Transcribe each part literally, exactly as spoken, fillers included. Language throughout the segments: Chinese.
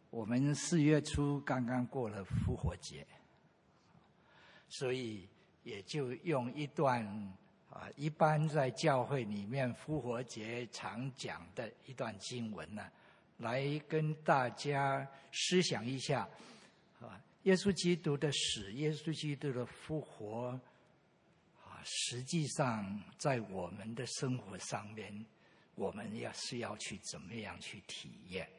我们四月初刚刚过了复活节，所以也就用一段啊，一般在教会里面复活节常讲的一段经文呢，来跟大家思想一下啊，耶稣基督的死，耶稣基督的复活啊，实际上在我们的生活上面，我们要是要去怎么样去体验。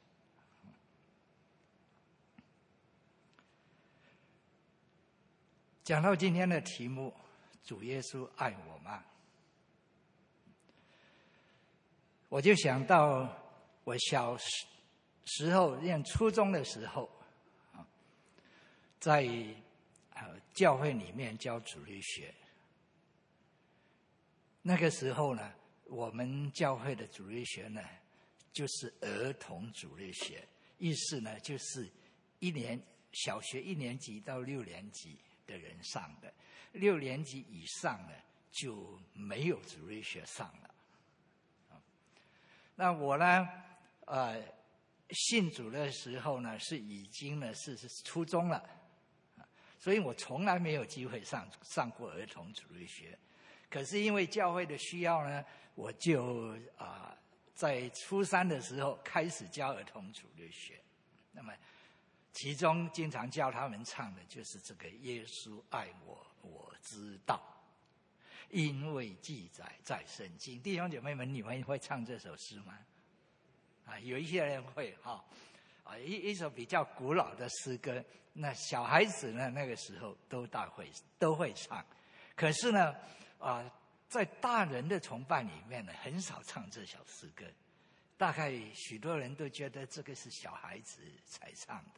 讲到今天的题目，主耶稣爱我吗？我就想到我小时候念初中的时候，在教会里面教主日学。那个时候呢，我们教会的主日学呢，就是儿童主日学，意思呢就是一年小学一年级到六年级的人上的，六年级以上呢就没有主日学上了。那我呢，呃，信主的时候呢是已经呢是是初中了，所以我从来没有机会上上过儿童主日学。可是因为教会的需要呢，我就啊、呃、在初三的时候开始教儿童主日学。那么其中经常教他们唱的就是这个耶稣爱我，我知道，因为记载在圣经。弟兄姐妹们，你们会唱这首诗吗？啊，有一些人会哈，啊，一一首比较古老的诗歌，那小孩子呢那个时候都大会都会唱，可是呢，啊，在大人的崇拜里面呢，很少唱这首诗歌，大概许多人都觉得这个是小孩子才唱的。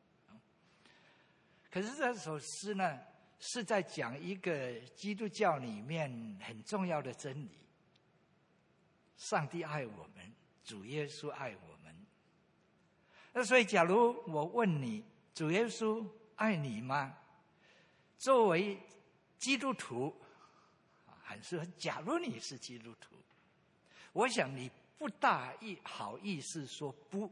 可是这首诗呢，是在讲一个基督教里面很重要的真理：上帝爱我们，主耶稣爱我们。那所以，假如我问你，主耶稣爱你吗？作为基督徒，还是假如你是基督徒，我想你不大意好意思说不，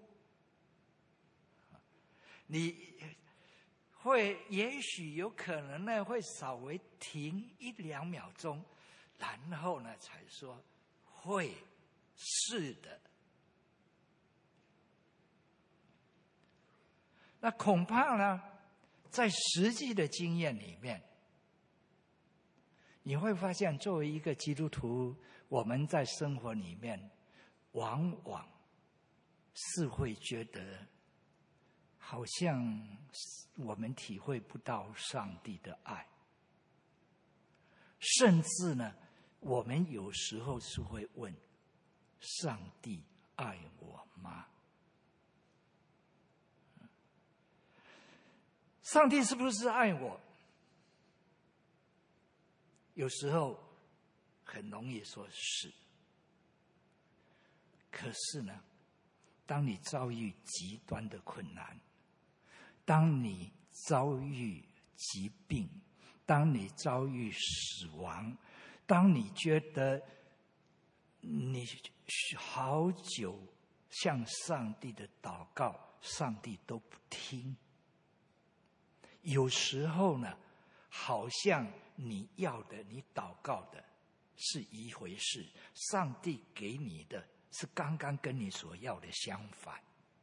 你会也许有可能呢，会稍微停一两秒钟，然后呢才说会，是的。那恐怕呢，在实际的经验里面，你会发现，作为一个基督徒，我们在生活里面，往往是会觉得，好像我们体会不到上帝的爱，甚至呢，我们有时候是会问：上帝爱我吗？上帝是不是爱我？有时候很容易说是，可是呢，当你遭遇极端的困难，当你遭遇疾病，当你遭遇死亡，当你觉得你好久向上帝的祷告，上帝都不听，有时候呢，好像你要的，你祷告的是一回事，上帝给你的是刚刚跟你所要的相反。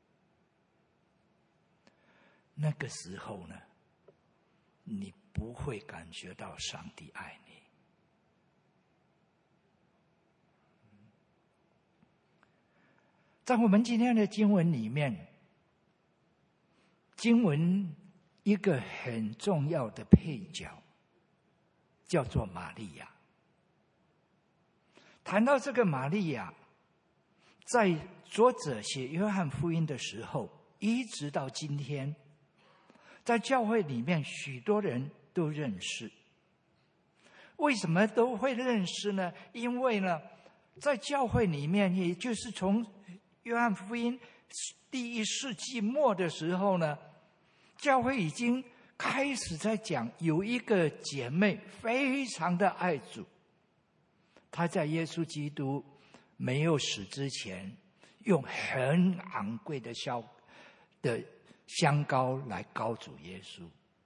那个时候呢，你不会感觉到上帝爱你。在我们今天的经文里面，经文一个很重要的配角叫做玛利亚。谈到这个玛利亚，在作者写约翰福音的时候，一直到今天，在教会里面许多人都认识。为什么都会认识呢？因为呢，在教会里面，也就是从约翰福音第一世纪末的时候呢，教会已经开始在讲，有一个姐妹非常的爱主，她在耶稣基督没有死之前，用很昂贵的销的香膏来膏主耶稣。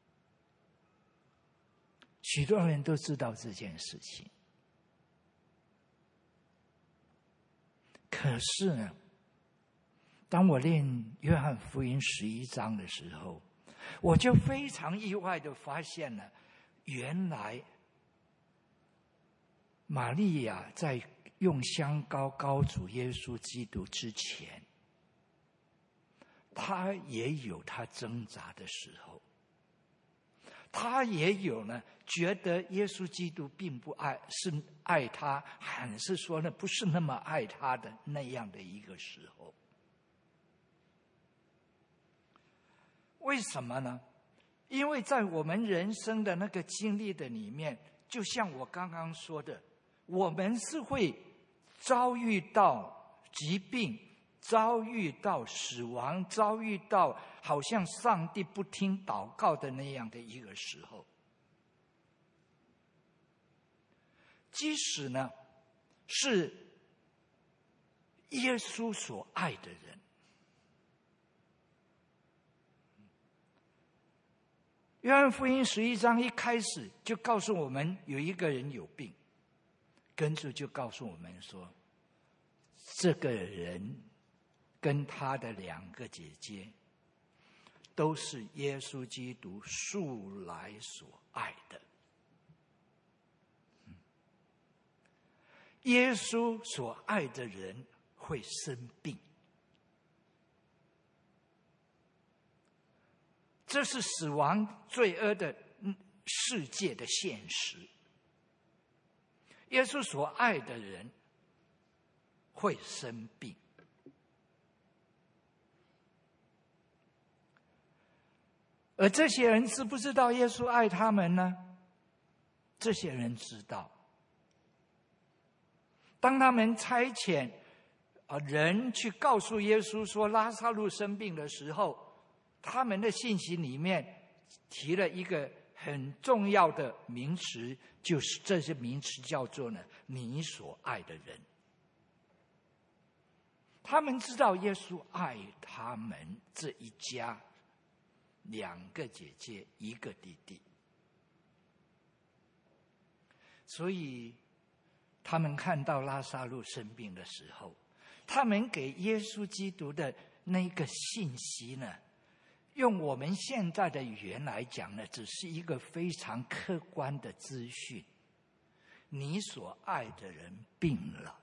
许多人都知道这件事情，可是呢，当我念约翰福音十一章的时候，我就非常意外的发现了，原来玛利亚在用香膏膏主耶稣基督之前，他也有他挣扎的时候，他也有呢觉得耶稣基督并不爱，是爱他，还是说呢不是那么爱他的那样的一个时候。为什么呢？因为在我们人生的那个经历的里面，就像我刚刚说的，我们是会遭遇到疾病，遭遇到死亡，遭遇到好像上帝不听祷告的那样的一个时候。即使呢是耶稣所爱的人，约翰福音十一章一开始就告诉我们有一个人有病，跟着就告诉我们说，这个人跟他的两个姐姐都是耶稣基督素来所爱的。耶稣所爱的人会生病，这是死亡罪恶的世界的现实。耶稣所爱的人会生病，而这些人知不知道耶稣爱他们呢？这些人知道。当他们差遣人去告诉耶稣说拉撒路生病的时候，他们的信息里面提了一个很重要的名词，就是这些名词叫做呢你所爱的人。他们知道耶稣爱他们这一家，两个姐姐一个弟弟，所以他们看到拉撒路生病的时候，他们给耶稣基督的那个信息呢，用我们现在的语言来讲呢，只是一个非常客观的资讯。你所爱的人病了。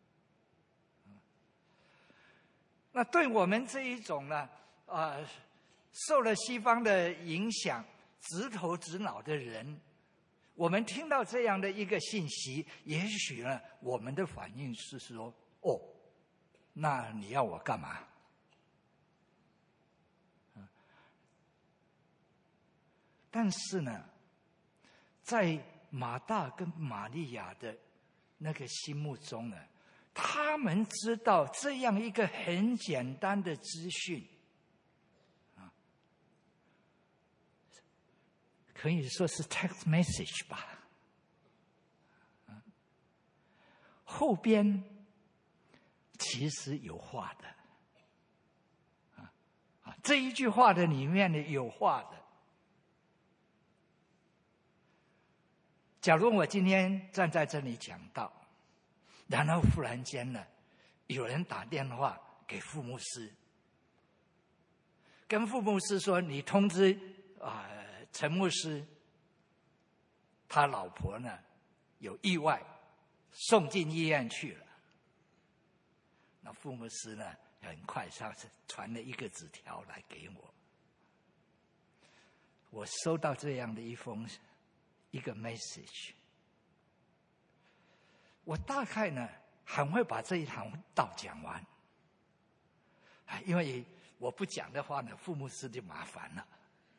那对我们这一种呢，呃，受了西方的影响，直头直脑的人，我们听到这样的一个信息，也许呢，我们的反应是说：“哦，那你要我干嘛？”但是呢，在马大跟玛利亚的那个心目中呢，他们知道这样一个很简单的资讯，啊，可以说是 text message 吧，啊，后边其实有话的，啊啊，这一句话的里面呢有话的。假如我今天站在这里讲道，然后忽然间呢，有人打电话给副牧师，跟副牧师说：“你通知啊、呃，陈牧师，他老婆呢有意外，送进医院去了。”那副牧师呢，很快上传了一个纸条来给我。我收到这样的一封一个 message， 我大概呢很会把这一堂道讲完，因为我不讲的话呢，副牧师就麻烦了，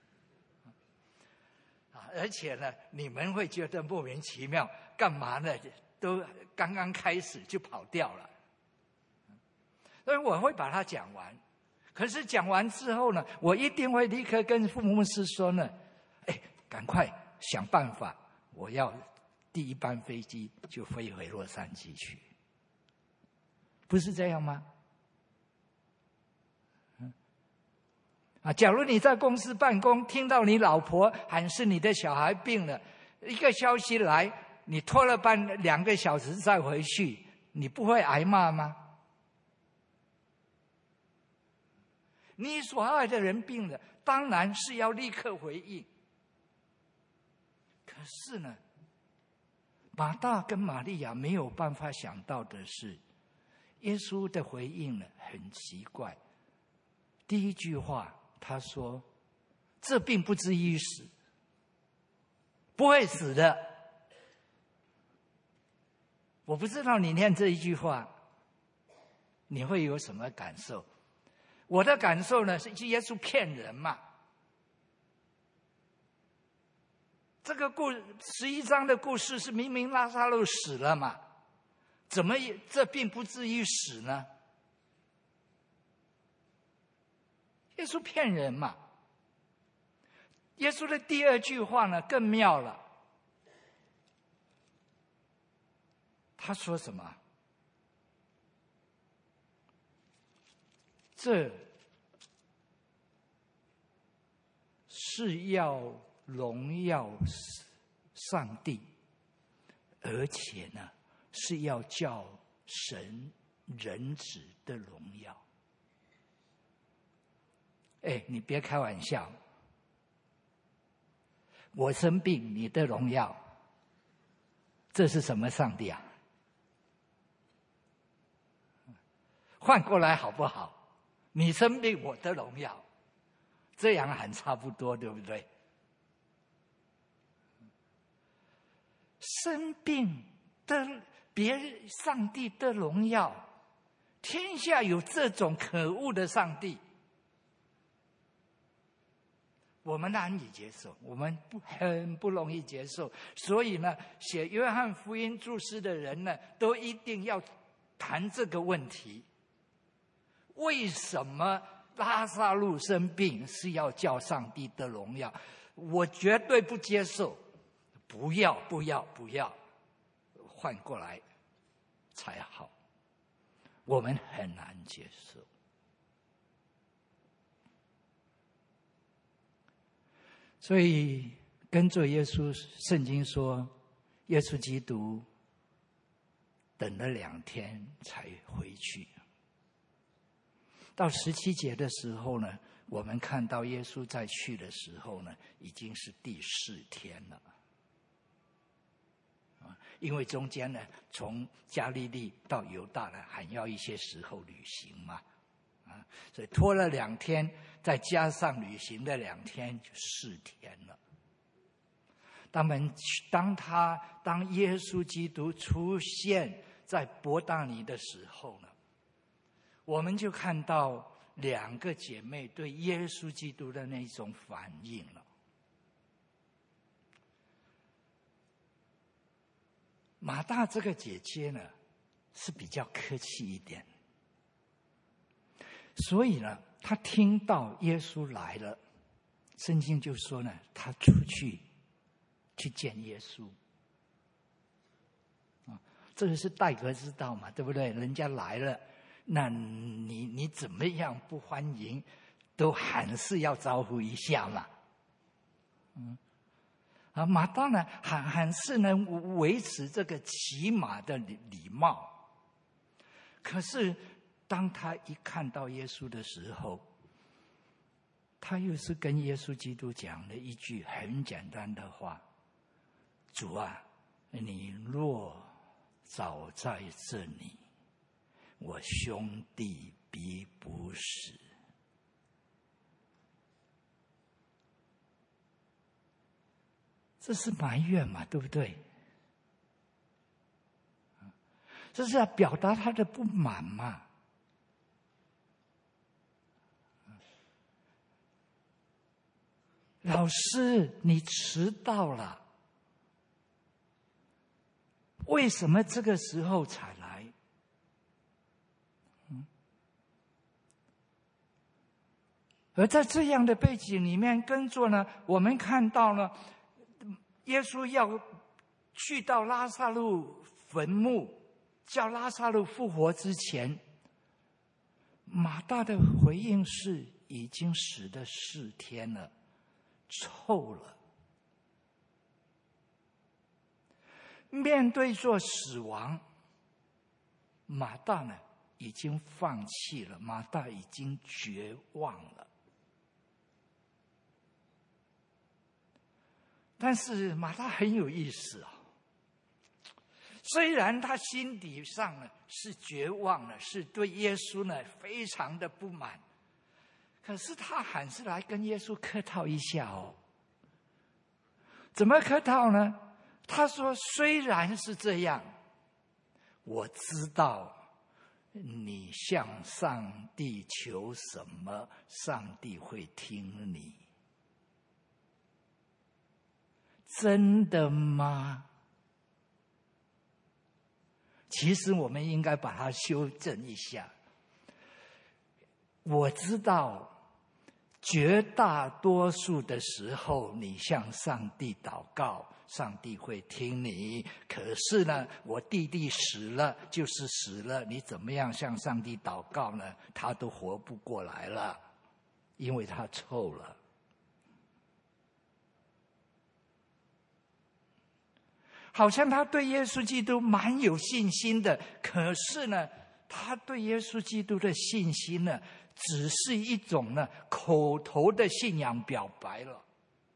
而且呢，你们会觉得莫名其妙，干嘛呢？都刚刚开始就跑掉了，所以我会把它讲完。可是讲完之后呢，我一定会立刻跟副牧师说呢：“哎，赶快想办法，我要第一班飞机就飞回洛杉矶去。”不是这样吗？嗯， 啊，假如你在公司办公，听到你老婆还是你的小孩病了，一个消息来，你拖了半两个小时再回去，你不会挨骂吗？你所爱的人病了，当然是要立刻回应。可是呢，马大跟玛利亚没有办法想到的是，耶稣的回应呢很奇怪。第一句话他说：“这病不至于死，不会死的。”我不知道你念这一句话，你会有什么感受？我的感受呢，是耶稣骗人嘛。这个故十一章的故事是明明拉撒路死了嘛，怎么这病不至于死呢？耶稣骗人嘛。耶稣的第二句话呢更妙了，他说什么？这是要荣耀上帝，而且呢是要叫神人子的荣耀。哎，你别开玩笑，我生病，你的荣耀，这是什么上帝啊？换过来好不好？你生病，我的荣耀，这样还差不多，对不对？生病的别上帝的荣耀，天下有这种可恶的上帝，我们难以接受，我们不很不容易接受。所以呢，写约翰福音注释的人呢，都一定要谈这个问题：为什么拉撒路生病是要叫上帝的荣耀？我绝对不接受，不要不要不要，换过来才好。我们很难接受。所以跟着耶稣，圣经说耶稣基督等了两天才回去。到十七节的时候呢，我们看到耶稣再去的时候呢，已经是第四天了。因为中间呢，从加利利到犹大呢，还要一些时候旅行嘛，啊，所以拖了两天，再加上旅行的两天，就四天了。当们当他当耶稣基督出现在伯大尼的时候呢，我们就看到两个姐妹对耶稣基督的那种反应了。马大这个姐姐呢，是比较客气一点，所以呢，她听到耶稣来了，圣经就说呢，她出去去见耶稣。啊，这个是待客之道嘛，对不对？人家来了，那你你怎么样不欢迎，都还是要招呼一下嘛。嗯。啊，马大呢，还还是能维持这个起码的礼礼貌。可是，当他一看到耶稣的时候，他又是跟耶稣基督讲了一句很简单的话：“主啊，你若早在这里，我兄弟必不死。”这是埋怨嘛，对不对？这是要表达他的不满嘛。老师，你迟到了，为什么这个时候才来？嗯，而在这样的背景里面跟着呢，我们看到呢，耶稣要去到拉撒路坟墓，叫拉撒路复活之前，马大的回应是已经死了四天了，臭了。面对着死亡，马大呢已经放弃了，马大已经绝望了。但是马大很有意思啊、哦，虽然他心底上呢是绝望了，是对耶稣呢非常的不满，可是他还是来跟耶稣客套一下哦。怎么客套呢？他说：“虽然是这样，我知道你向上帝求什么，上帝会听你。”真的吗？其实我们应该把它修正一下。我知道绝大多数的时候你向上帝祷告，上帝会听你。可是呢，我弟弟死了就是死了，你怎么样向上帝祷告呢？他都活不过来了，因为他臭了。好像他对耶稣基督蛮有信心的，可是呢，他对耶稣基督的信心呢，只是一种呢口头的信仰表白了。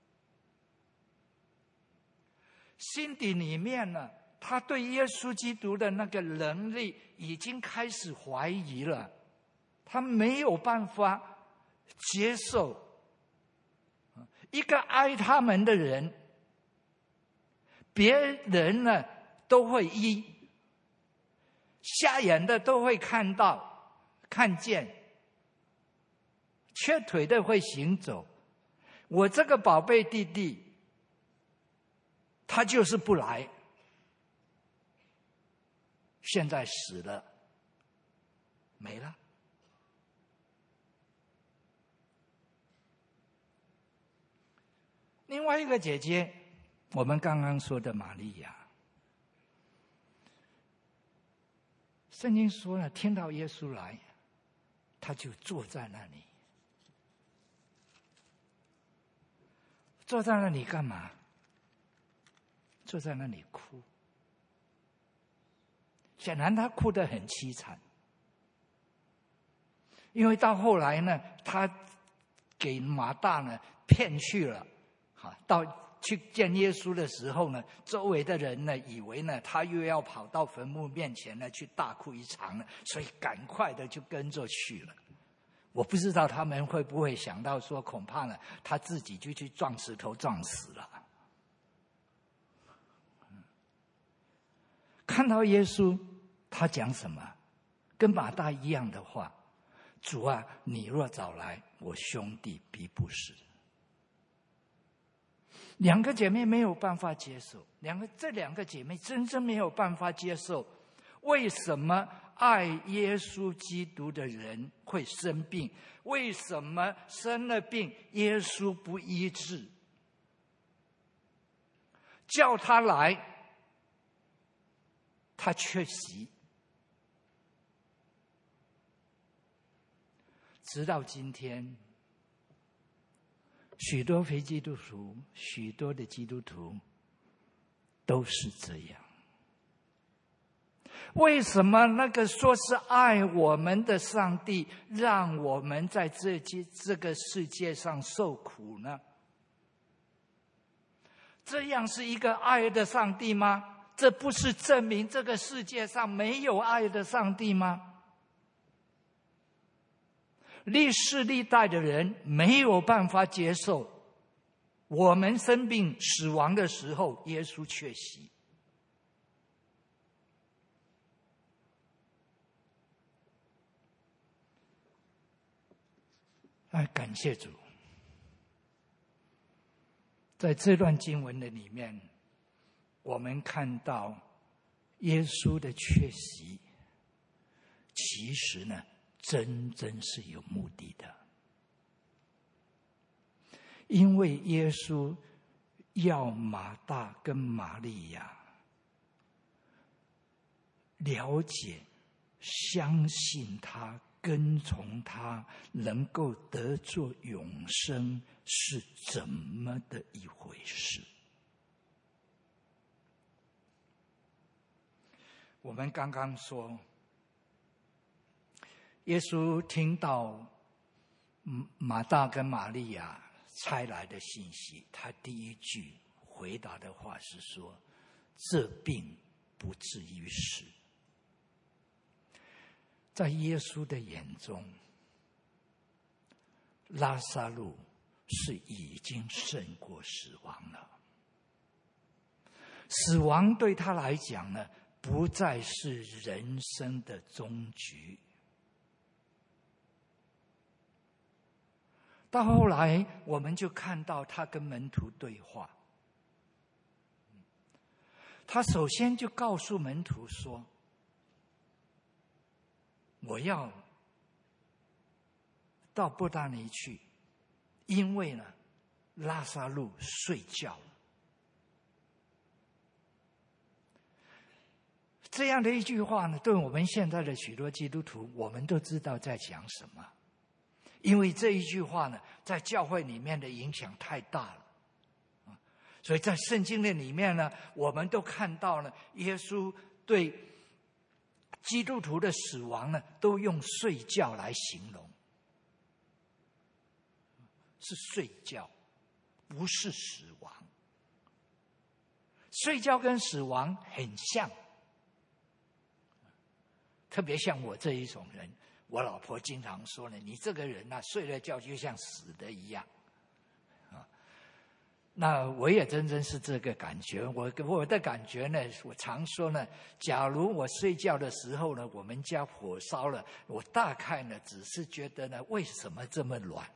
心底里面呢，他对耶稣基督的那个能力已经开始怀疑了，他没有办法接受一个爱他们的人。别人呢都会医，瞎眼的都会看到看见，瘸腿的会行走。我这个宝贝弟弟，他就是不来，现在死了，没了。另外一个姐姐，我们刚刚说的玛利亚，圣经说呢，听到耶稣来，他就坐在那里。坐在那里干嘛？坐在那里哭。显然他哭得很凄惨，因为到后来呢，他给马大呢骗去了，到去见耶稣的时候呢，周围的人呢以为呢他又要跑到坟墓面前呢去大哭一场了，所以赶快的就跟着去了。我不知道他们会不会想到说，恐怕呢他自己就去撞石头撞死了。看到耶稣，他讲什么？跟马大一样的话：主啊，你若早来，我兄弟必不死。两个姐妹没有办法接受，两个这两个姐妹真正没有办法接受，为什么爱耶稣基督的人会生病？为什么生了病耶稣不医治？叫他来，他缺席。直到今天，许多非基督徒，许多的基督徒都是这样。为什么那个说是爱我们的上帝，让我们在这这个世界上受苦呢？这样是一个爱的上帝吗？这不是证明这个世界上没有爱的上帝吗？历世历代的人没有办法接受我们生病死亡的时候耶稣缺席。哎，感谢主，在这段经文的里面，我们看到耶稣的缺席，其实呢真正是有目的的，因为耶稣要马大跟玛利亚了解、相信他跟从他能够得着永生是怎么的一回事。我们刚刚说，耶稣听到马大跟玛利亚差来的信息，他第一句回答的话是说，这病不至于死。在耶稣的眼中，拉撒路是已经胜过死亡了。死亡对他来讲呢，不再是人生的终局。到后来，我们就看到他跟门徒对话。他首先就告诉门徒说，我要到伯大尼去，因为呢，拉撒路睡觉了。这样的一句话呢，对我们现在的许多基督徒，我们都知道在讲什么。因为这一句话呢，在教会里面的影响太大了。所以在圣经的里面呢，我们都看到了耶稣对基督徒的死亡呢，都用睡觉来形容。是睡觉，不是死亡。睡觉跟死亡很像，特别像我这一种人，我老婆经常说呢，你这个人啊，睡了觉就像死的一样。那我也真正是这个感觉，我我的感觉呢，我常说呢，假如我睡觉的时候呢，我们家火烧了，我大概呢，只是觉得呢，为什么这么暖？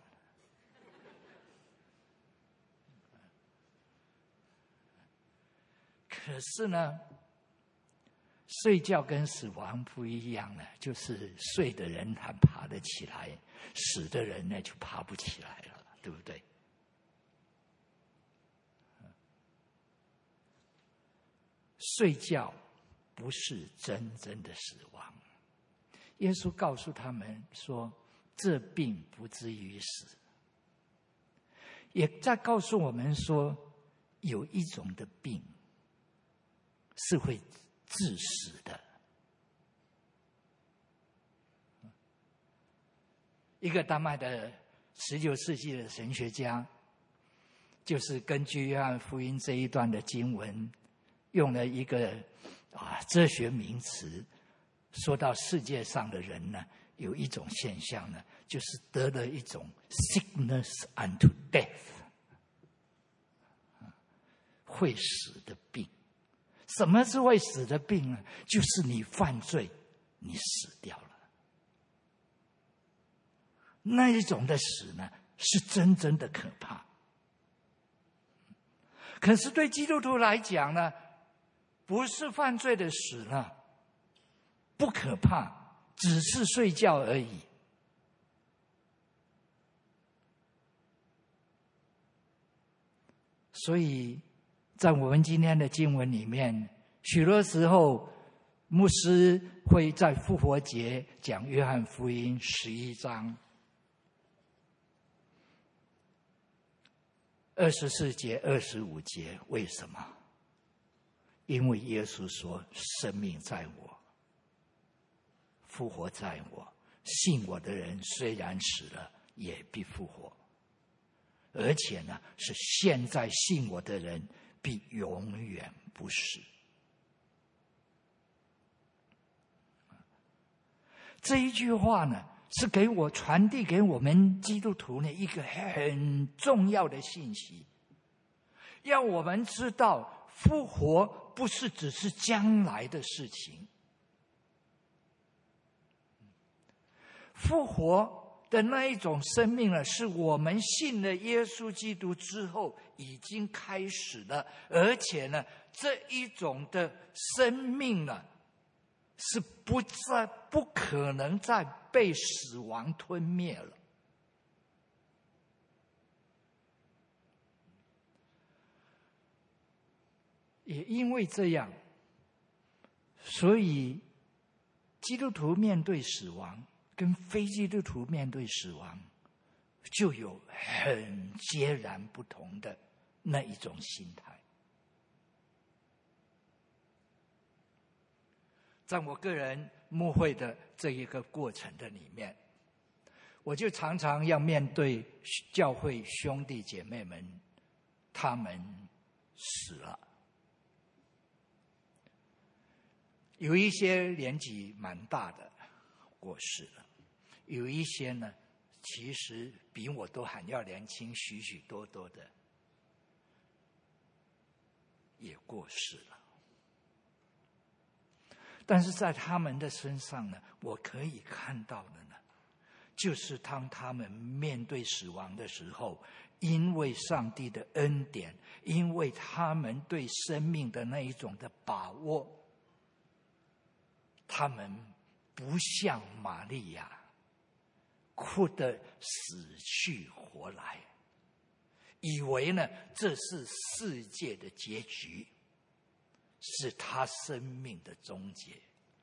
可是呢，睡觉跟死亡不一样呢，就是睡的人还爬得起来，死的人呢就爬不起来了，对不对？睡觉不是真正的死亡。耶稣告诉他们说，这病不至于死。也在告诉我们说，有一种的病是会致死的。一个丹麦的十九世纪的神学家，就是根据约翰福音这一段的经文，用了一个啊哲学名词，说到世界上的人呢，有一种现象呢，就是得了一种 sickness unto death， 会死的病。什么是会死的病呢？就是你犯罪，你死掉了。那一种的死呢，是真正的可怕。可是对基督徒来讲呢，不是犯罪的死呢，不可怕，只是睡觉而已。所以在我们今天的经文里面，许多时候牧师会在复活节讲约翰福音十一章二十四节、二十五节。为什么？因为耶稣说，生命在我，复活在我，信我的人虽然死了，也必复活。而且呢，是现在信我的人必永远不死。这一句话呢，是给我传递给我们基督徒呢一个很重要的信息，要我们知道复活不是只是将来的事情，复活的那一种生命呢，是我们信了耶稣基督之后已经开始了，而且呢，这一种的生命呢，是不再不可能再被死亡吞灭了。也因为这样，所以基督徒面对死亡， 跟非基督徒面对死亡，就有很截然不同的那一种心态。在我个人牧会的这一个过程的里面，我就常常要面对教会兄弟姐妹们，他们死了，有一些年纪蛮大的过世了，有一些呢其实比我都还要年轻许许多多的也过世了。但是在他们的身上呢，我可以看到的呢，就是当他们面对死亡的时候，因为上帝的恩典，因为他们对生命的那一种的把握，他们不像玛利亚哭得死去活来，以为呢这是世界的结局，是他生命的终结。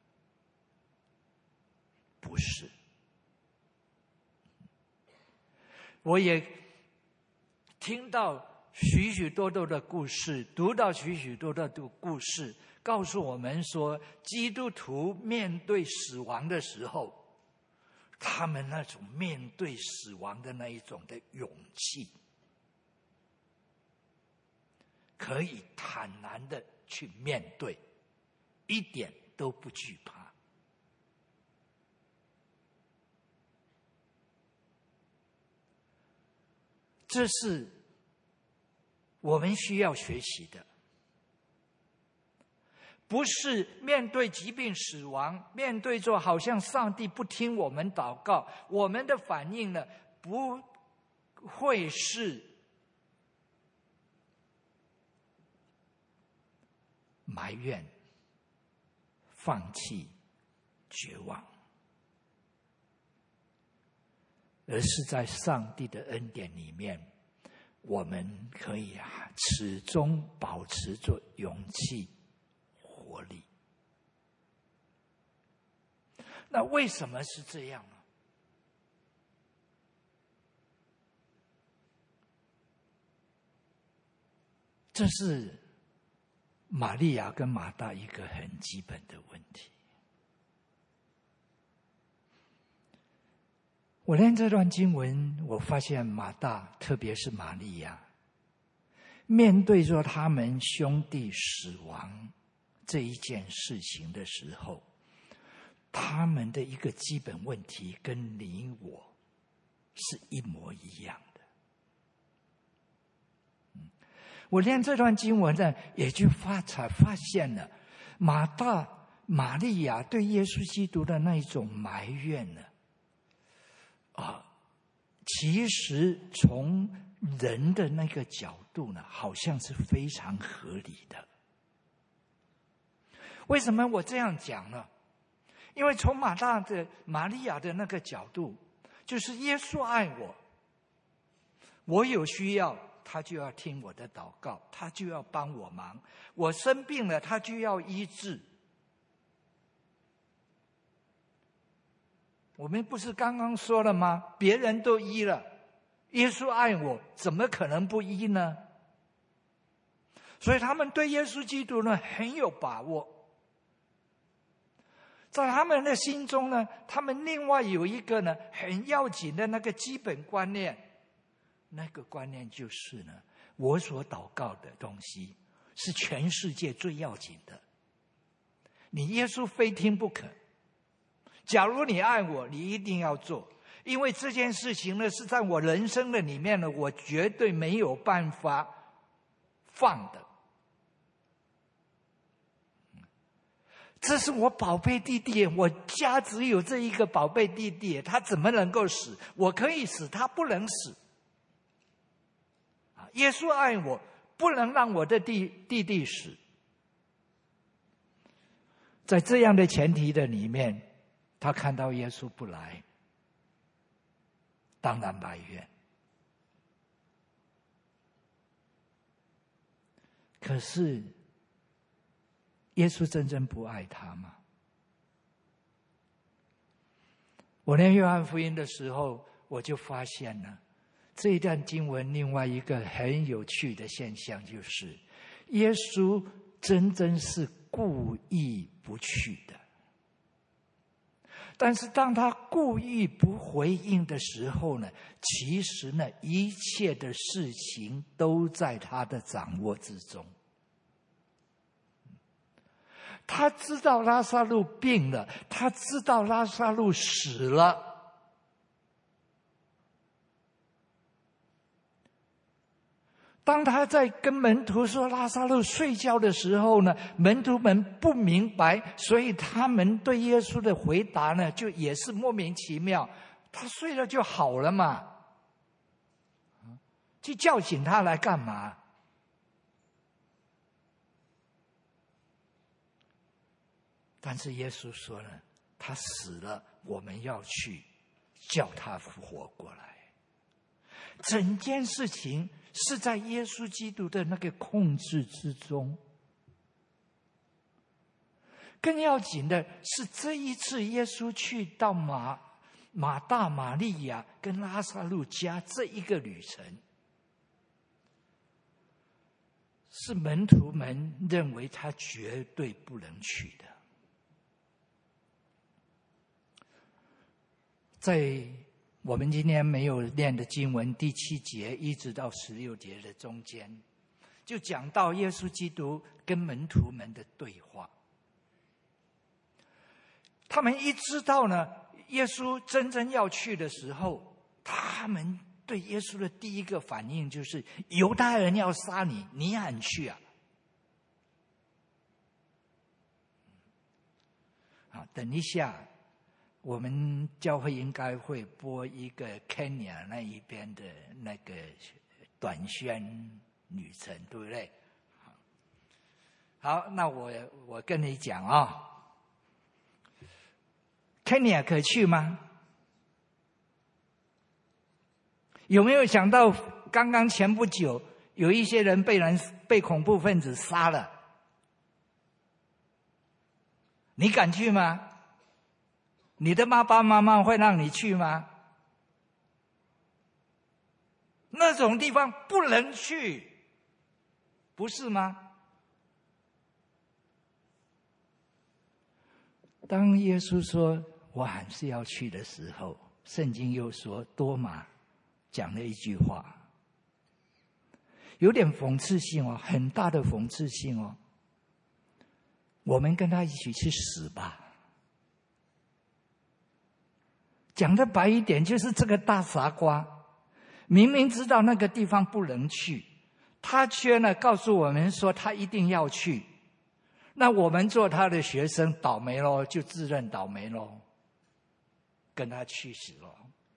不是。我也听到许许多多的故事，读到许许多多的故事，告诉我们说，基督徒面对死亡的时候，他们那种面对死亡的那一种的勇气，可以坦然的去面对，一点都不惧怕。这是我们需要学习的，不是面对疾病死亡，面对着好像上帝不听我们祷告，我们的反应呢，不会是埋怨、放弃、绝望，而是在上帝的恩典里面，我们可以啊始终保持着勇气、活力。那为什么是这样呢？这是玛利亚跟马大一个很基本的问题。我念这段经文，我发现马大，特别是玛利亚，面对着他们兄弟死亡这一件事情的时候，他们的一个基本问题跟你我是一模一样的。嗯，我念这段经文呢，也就发才发现了马大、玛利亚对耶稣基督的那一种埋怨呢。啊，其实从人的那个角度呢，好像是非常合理的。为什么我这样讲呢？因为从马大的玛利亚的那个角度，就是耶稣爱我，我有需要，他就要听我的祷告，他就要帮我忙；我生病了，他就要医治。我们不是刚刚说了吗？别人都医了，耶稣爱我，怎么可能不医呢？所以他们对耶稣基督呢很有把握。在他们的心中呢，他们另外有一个呢很要紧的那个基本观念，那个观念就是呢，我所祷告的东西是全世界最要紧的，你耶稣非听不可。假如你爱我，你一定要做，因为这件事情呢是在我人生的里面呢，我绝对没有办法放的。这是我宝贝弟弟，我家只有这一个宝贝弟弟，他怎么能够死？我可以死，他不能死。耶稣爱我，不能让我的弟弟弟死。在这样的前提的里面，他看到耶稣不来，当然埋怨。可是耶稣真正不爱他吗？ 我念约翰福音的时候，我就发现了这一段经文另外一个很有趣的现象，就是耶稣真正是故意不去的。但是当他故意不回应的时候呢，其实呢，一切的事情都在他的掌握之中。他知道拉撒路病了，他知道拉撒路死了。当他在跟门徒说拉撒路睡觉的时候呢，门徒们不明白，所以他们对耶稣的回答呢，就也是莫名其妙。他睡了就好了嘛，去叫醒他来干嘛？但是耶稣说呢，他死了，我们要去叫他复活过来。整件事情是在耶稣基督的那个控制之中。更要紧的是，这一次耶稣去到马马大、马利亚跟拉撒路家这一个旅程，是门徒们认为他绝对不能去的。在我们今天没有念的经文第七节一直到十六节的中间，就讲到耶稣基督跟门徒们的对话。他们一知道呢，耶稣真正要去的时候，他们对耶稣的第一个反应就是：犹太人要杀你，你喊去啊！好，等一下。我们教会应该会播一个 Kenya 那一边的那个短宣旅程，对不对？好，那我我跟你讲啊、哦、，Kenya 可去吗？有没有想到刚刚前不久有一些人被人被恐怖分子杀了？你敢去吗？你的爸爸妈妈会让你去吗？那种地方不能去，不是吗？当耶稣说我还是要去的时候，圣经又说多马讲了一句话，有点讽刺性哦，很大的讽刺性哦。我们跟他一起去死吧。讲得白一点，就是这个大傻瓜明明知道那个地方不能去，他却呢告诉我们说他一定要去。那我们做他的学生倒霉咯，就自认倒霉咯，跟他去死咯。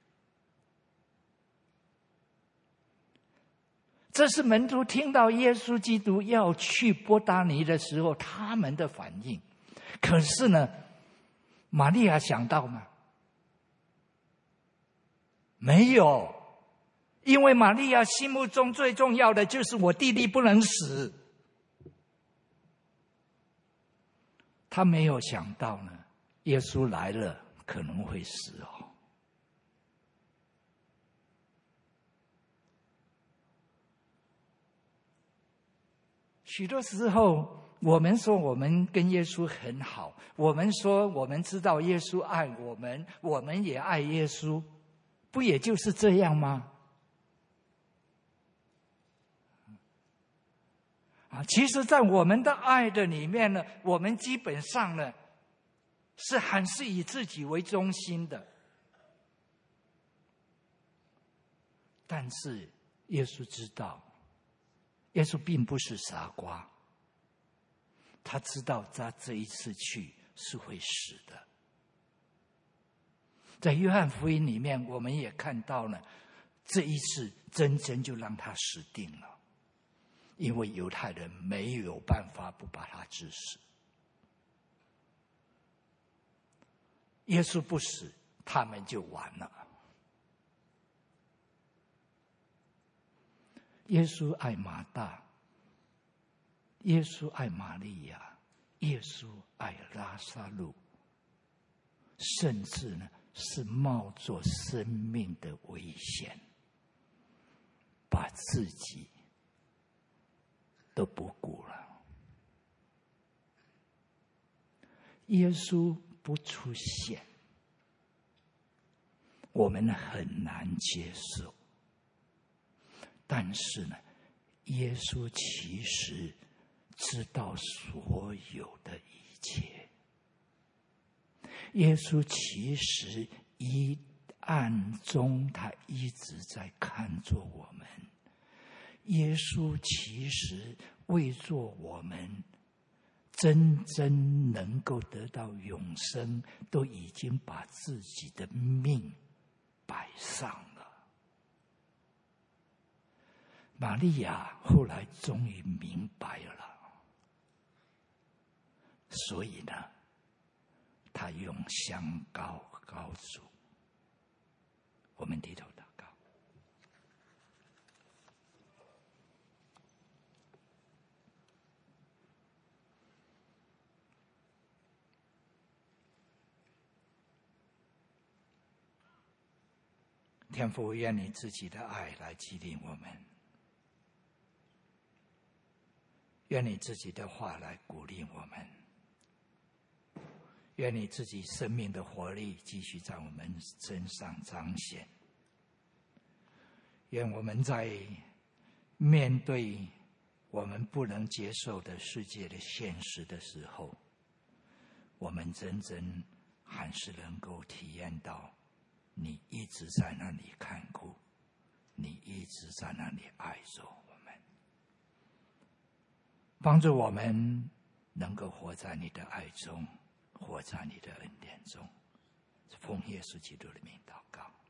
这是门徒听到耶稣基督要去伯大尼的时候他们的反应。可是呢，玛利亚想到吗？没有，因为玛利亚心目中最重要的就是我弟弟不能死。他没有想到呢，耶稣来了可能会死哦。许多时候我们说我们跟耶稣很好，我们说我们知道耶稣爱我们，我们也爱耶稣，不也就是这样吗？啊，其实在我们的爱的里面呢，我们基本上呢是还是以自己为中心的。但是耶稣知道，耶稣并不是傻瓜，他知道他这一次去是会死的。在约翰福音里面我们也看到了，这一次真正就让他死定了，因为犹太人没有办法不把他治死。耶稣不死，他们就完了。耶稣爱马大，耶稣爱玛利亚，耶稣爱拉撒路，甚至呢是冒着生命的危险，把自己都不顾了。耶稣不出现，我们很难接受。但是呢，耶稣其实知道所有的一切。耶稣其实一暗中他一直在看着我们。耶稣其实为着我们真正能够得到永生，都已经把自己的命摆上了。玛利亚后来终于明白了，所以呢，他用香膏膏主。我们低头祷告。天父，愿你自己的爱来激励我们，愿你自己的话来鼓励我们，愿你自己生命的活力继续在我们身上彰显。愿我们在面对我们不能接受的世界的现实的时候，我们真正还是能够体验到你一直在那里看顾，你一直在那里爱着我们，帮助我们能够活在你的爱中，活在你的恩典中。奉耶稣基督的名祷告。